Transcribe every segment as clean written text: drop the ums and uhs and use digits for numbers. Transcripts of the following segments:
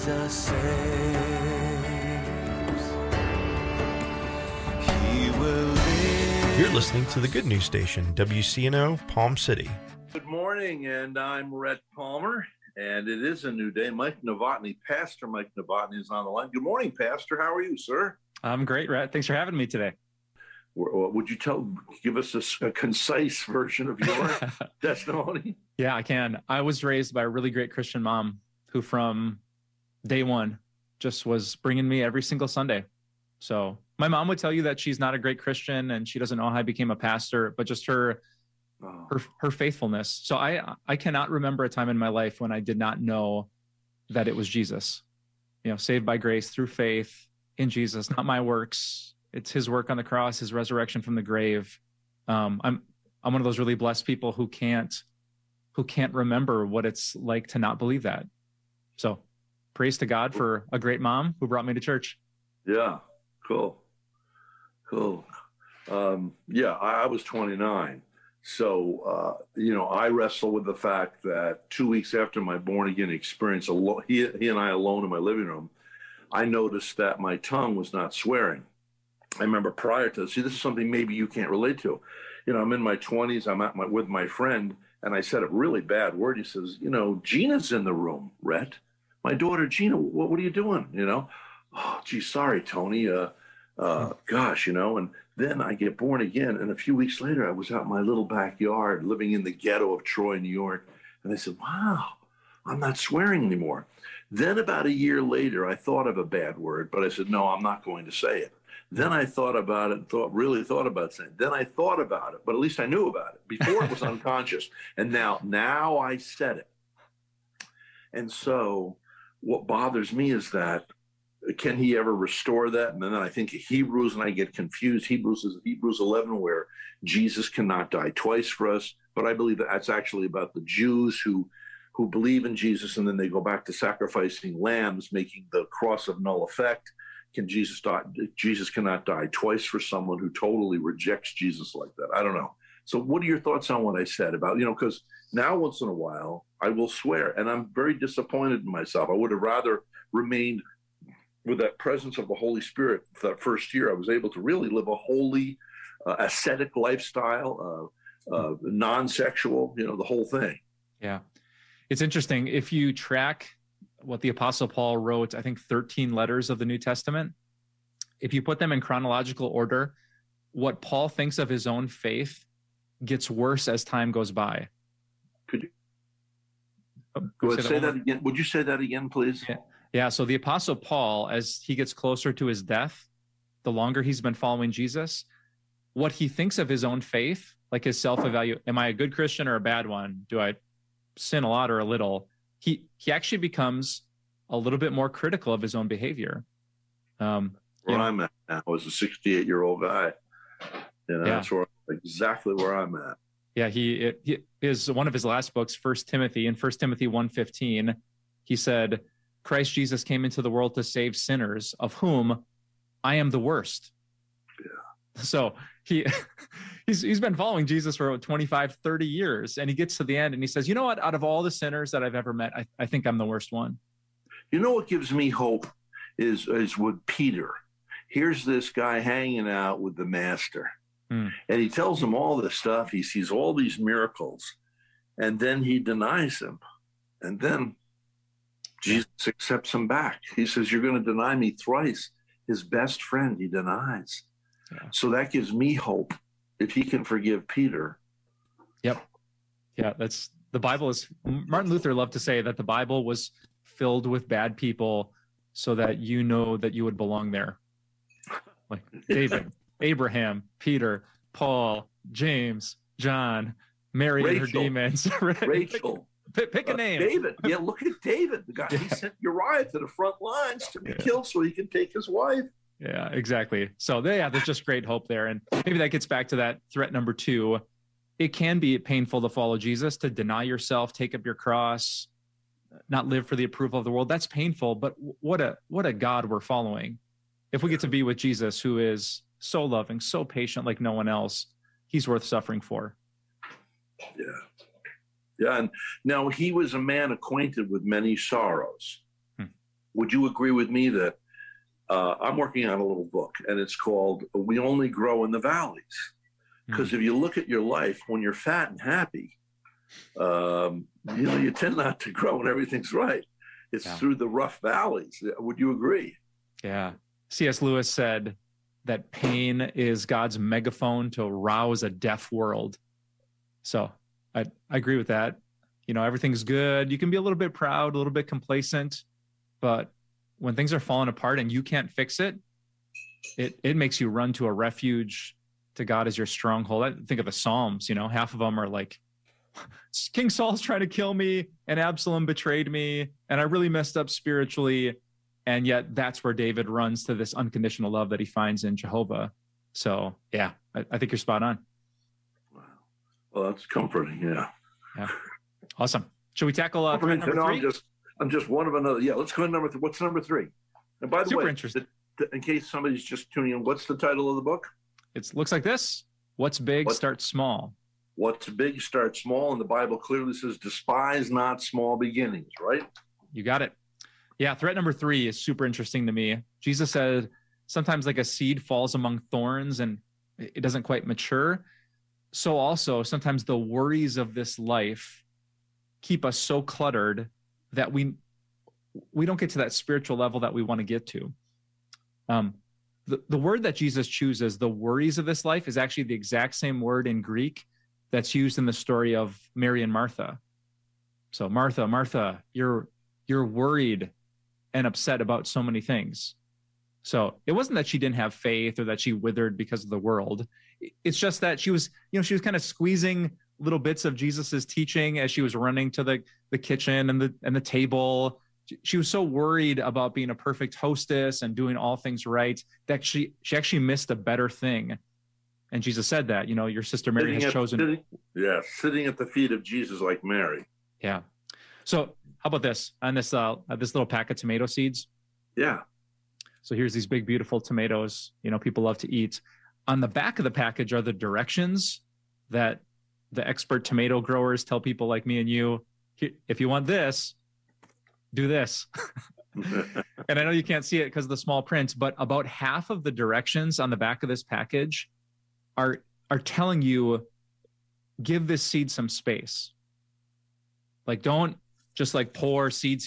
Jesus saves. He will live. You're listening to the Good News Station, WCNO, Palm City. Good morning, and I'm Rhett Palmer, and it is a new day. Mike Novotny, Pastor Mike Novotny is on the line. Good morning, Pastor. How are you, sir? I'm great, Rhett. Thanks for having me today. Would you give us a concise version of your testimony? Yeah, I can. I was raised by a really great Christian mom who from day one just was bringing me every single Sunday. So my mom would tell you that she's not a great Christian and she doesn't know how I became a pastor, but just her faithfulness. So I cannot remember a time in my life when I did not know that it was Jesus. You know, saved by grace through faith in Jesus, not my works. It's his work on the cross, his resurrection from the grave. I'm one of those really blessed people who can't remember what it's like to not believe that. So praise to God for a great mom who brought me to church. Yeah, cool. I was 29. So, I wrestle with the fact that 2 weeks after my born again experience, he and I alone in my living room, I noticed that my tongue was not swearing. I remember prior to this is something maybe you can't relate to. I'm in my 20s. I'm with my friend, and I said a really bad word. He says, Gina's in the room, Rhett. My daughter, Gina, what are you doing? Oh, gee, sorry, Tony. Gosh, and then I get born again. And a few weeks later, I was out in my little backyard living in the ghetto of Troy, New York. And I said, wow, I'm not swearing anymore. Then about a year later, I thought of a bad word, but I said, no, I'm not going to say it. Then I thought about it and really thought about saying it. Then I thought about it, but at least I knew about it. Before it was unconscious. And now I said it. And so what bothers me is that, can he ever restore that? And then I think of Hebrews, and I get confused. Hebrews 11, where Jesus cannot die twice for us. But I believe that that's actually about the Jews who believe in Jesus, and then they go back to sacrificing lambs, making the cross of null effect. Can Jesus die? Jesus cannot die twice for someone who totally rejects Jesus like that. I don't know. So what are your thoughts on what I said about, because now once in a while I will swear, and I'm very disappointed in myself. I would have rather remained with that presence of the Holy Spirit. For that first year, I was able to really live a holy, ascetic lifestyle, non-sexual, the whole thing. Yeah. It's interesting. If you track what the Apostle Paul wrote, I think 13 letters of the New Testament, if you put them in chronological order, what Paul thinks of his own faith gets worse as time goes by. Could you go ahead, say that again? Would you say that again, please? Yeah. So the Apostle Paul, as he gets closer to his death, the longer he's been following Jesus, what he thinks of his own faith, like his self-evaluation, am I a good Christian or a bad one? Do I sin a lot or a little? He actually becomes a little bit more critical of his own behavior. I'm at now as a 68-year-old guy. That's exactly where I'm at. Yeah, he is one of his last books, 1 Timothy. In 1 Timothy 1:15, he said, Christ Jesus came into the world to save sinners, of whom I am the worst. Yeah. So he's been following Jesus for 25, 30 years, and he gets to the end and he says, you know what? Out of all the sinners that I've ever met, I think I'm the worst one. You know what gives me hope is with Peter. Here's this guy hanging out with the master, and he tells him all this stuff. He sees all these miracles, and then he denies him. And then Jesus accepts him back. He says, you're going to deny me thrice. His best friend, he denies. Yeah. So that gives me hope. If he can forgive Peter. Yep. Yeah, that's the Bible is. Martin Luther loved to say that the Bible was filled with bad people so that you know that you would belong there. Like David, Abraham, Peter, Paul, James, John, Mary and her demons. Rachel. Pick a name. David. Yeah, look at David. The guy he sent Uriah to the front lines to be killed so he can take his wife. Yeah, exactly. So there's just great hope there. And maybe that gets back to that threat number 2. It can be painful to follow Jesus, to deny yourself, take up your cross, not live for the approval of the world. That's painful, but what a God we're following. If we get to be with Jesus, who is so loving, so patient like no one else, he's worth suffering for. Yeah. Yeah. And now he was a man acquainted with many sorrows. would you agree with me that I'm working on a little book, and it's called "We Only Grow in the Valleys"? Because if you look at your life, when you're fat and happy, you tend not to grow when everything's right. It's through the rough valleys. Would you agree? Yeah. C.S. Lewis said that pain is God's megaphone to rouse a deaf world. So I agree with that. Everything's good. You can be a little bit proud, a little bit complacent, but when things are falling apart and you can't fix it, it makes you run to a refuge, to God as your stronghold. I think of the Psalms, half of them are like, King Saul's trying to kill me and Absalom betrayed me and I really messed up spiritually. And yet that's where David runs to this unconditional love that he finds in Jehovah. So yeah, I think you're spot on. Wow. Well, that's comforting. Yeah. Awesome. Should we tackle number 3? I'm just one of another. Yeah. Let's go to number 3. What's number 3? And by the Super way, interesting. In case somebody's just tuning in, what's the title of the book? It looks like this. What's big, start small. What's big, start small. And the Bible clearly says, despise not small beginnings, right? You got it. Yeah. Threat number 3 is super interesting to me. Jesus said, sometimes like a seed falls among thorns and it doesn't quite mature. So also sometimes the worries of this life keep us so cluttered that we don't get to that spiritual level that we want to get to. The word that Jesus chooses, the worries of this life, is actually the exact same word in Greek that's used in the story of Mary and Martha. So Martha, Martha, you're worried and upset about so many things. So it wasn't that she didn't have faith or that she withered because of the world. It's just that she was kind of squeezing little bits of Jesus's teaching as she was running to the kitchen and the table. She was so worried about being a perfect hostess and doing all things right that she actually missed a better thing. And Jesus said that, your sister Mary has chosen. Sitting at the feet of Jesus like Mary. Yeah. So how about this on this little pack of tomato seeds? Yeah. So here's these big, beautiful tomatoes, people love to eat. On the back of the package are the directions that the expert tomato growers tell people like me and you, if you want this, do this. And I know you can't see it because of the small print, but about half of the directions on the back of this package are telling you, give this seed some space. Like, don't just like pour seed,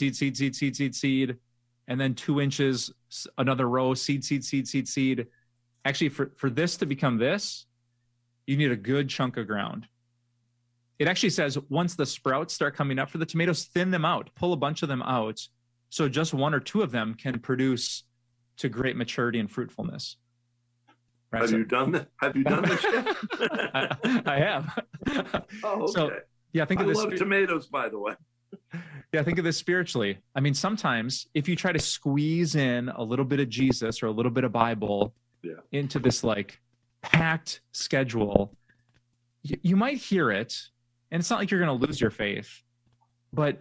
and then 2 inches, another row, seed. Actually, for this to become this, you need a good chunk of ground. It actually says once the sprouts start coming up for the tomatoes, thin them out, pull a bunch of them out, so just 1 or 2 of them can produce to great maturity and fruitfulness. Right? Have you done that? Have you done this yet? I have. Oh, okay. So, yeah, I love tomatoes, by the way. Yeah, think of this spiritually. I mean, sometimes if you try to squeeze in a little bit of Jesus or a little bit of Bible into this like packed schedule, you might hear it, and it's not like you're going to lose your faith, but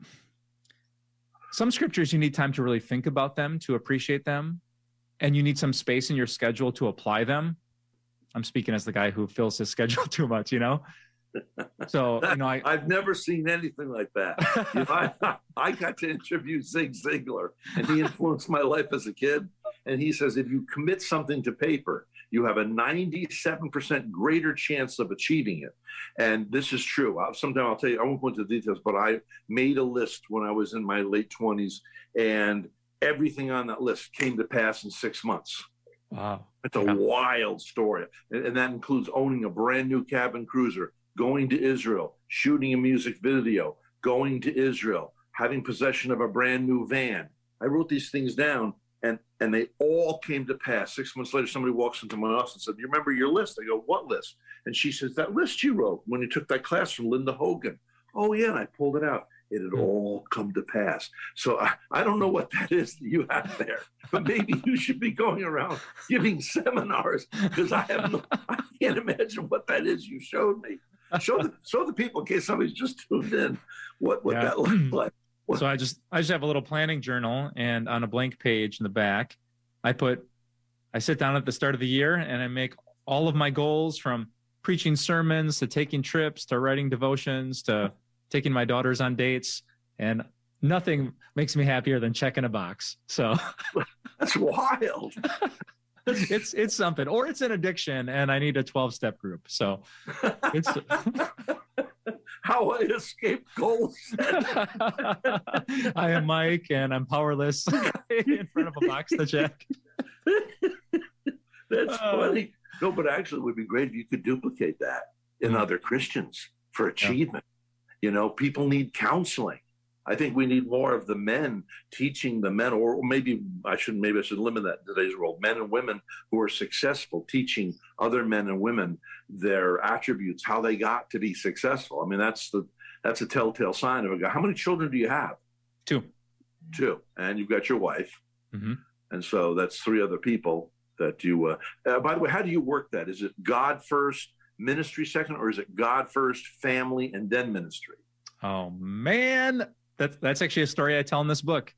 some scriptures, you need time to really think about them, to appreciate them, and you need some space in your schedule to apply them. I'm speaking as the guy who fills his schedule too much, So, I've never seen anything like that. I got to interview Zig Ziglar, and he influenced my life as a kid. And he says, if you commit something to paper, you have a 97% greater chance of achieving it. And this is true. Sometime I'll tell you, I won't go into the details, but I made a list when I was in my late 20s, and everything on that list came to pass in 6 months. Wow. It's a wild story. And that includes owning a brand new cabin cruiser, going to Israel, shooting a music video, going to Israel, having possession of a brand new van. I wrote these things down, and they all came to pass. 6 months later, somebody walks into my office and said, "Do you remember your list?" I go, "What list?" And she says, "That list you wrote when you took that class from Linda Hogan." "Oh, yeah," and I pulled it out. It had all come to pass. So I don't know what that is that you have there, but maybe you should be going around giving seminars, because I can't imagine what that is you showed me. Show the people, in case somebody's just tuned in, what that looks like. So I just have a little planning journal, and on a blank page in the back, I sit down at the start of the year and I make all of my goals, from preaching sermons to taking trips to writing devotions to taking my daughters on dates. And nothing makes me happier than checking a box. So That's wild. it's something, or it's an addiction and I need a 12-step group. So it's How I escaped goals. I am Mike and I'm powerless in front of a box to check. That's funny. No, but actually it would be great if you could duplicate that in other Christians for achievement. You know, people need counseling. I think we need more of the men teaching the men, or maybe I should limit that in today's world, men and women who are successful, teaching other men and women their attributes, how they got to be successful. I mean, that's a telltale sign of a guy. How many children do you have? 2. And you've got your wife. Mm-hmm. And so that's 3 other people that you, by the way, how do you work that? Is it God first, ministry second, or is it God first, family, and then ministry? Oh man, that's actually a story I tell in this book.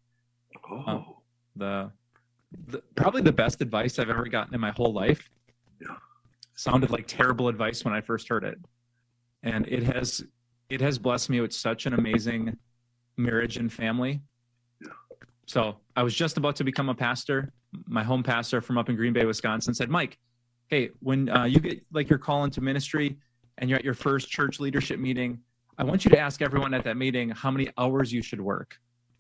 The probably the best advice I've ever gotten in my whole life. Yeah. Sounded like terrible advice when I first heard it. And it has blessed me with such an amazing marriage and family. Yeah. So I was just about to become a pastor. My home pastor from up in Green Bay, Wisconsin said, Mike, hey, when you get like your call into ministry and you're at your first church leadership meeting, I want you to ask everyone at that meeting how many hours you should work.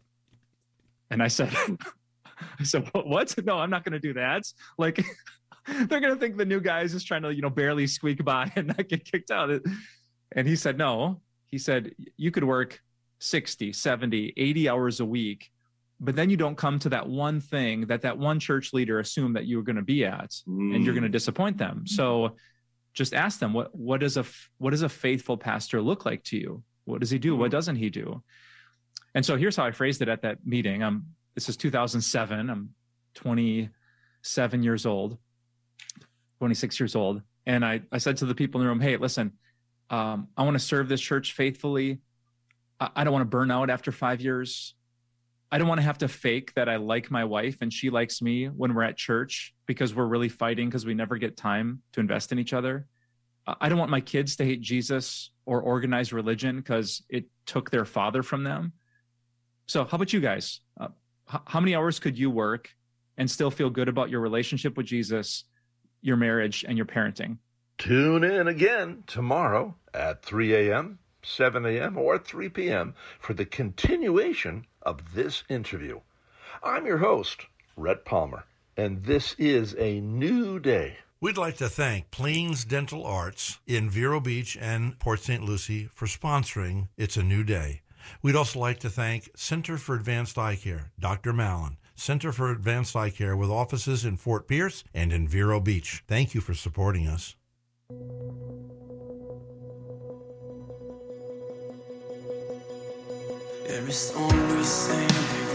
And I said, what? No, I'm not going to do that. Like, they're going to think the new guy is just trying to, barely squeak by and not get kicked out. And he said, no. He said, you could work 60, 70, 80 hours a week, but then you don't come to that one thing that one church leader assumed that you were going to be at, and you're going to disappoint them. So just ask them, what does a faithful pastor look like to you? What does he do? What doesn't he do? And so here's how I phrased it at that meeting. This is 2007. I'm 27 years old, 26 years old. And I said to the people in the room, hey, listen, I want to serve this church faithfully. I don't want to burn out after 5 years. I don't want to have to fake that I like my wife and she likes me when we're at church because we're really fighting because we never get time to invest in each other. I don't want my kids to hate Jesus or organized religion because it took their father from them. So how about you guys? How many hours could you work and still feel good about your relationship with Jesus, your marriage, and your parenting? Tune in again tomorrow at 3 a.m., 7 a.m., or 3 p.m. for the continuation of this interview. I'm your host, Rhett Palmer, and this is a new day. We'd like to thank Plains Dental Arts in Vero Beach and Port St. Lucie for sponsoring It's a New Day. We'd also like to thank Center for Advanced Eye Care, Dr. Mallon, Center for Advanced Eye Care with offices in Fort Pierce and in Vero Beach. Thank you for supporting us. Every song we sing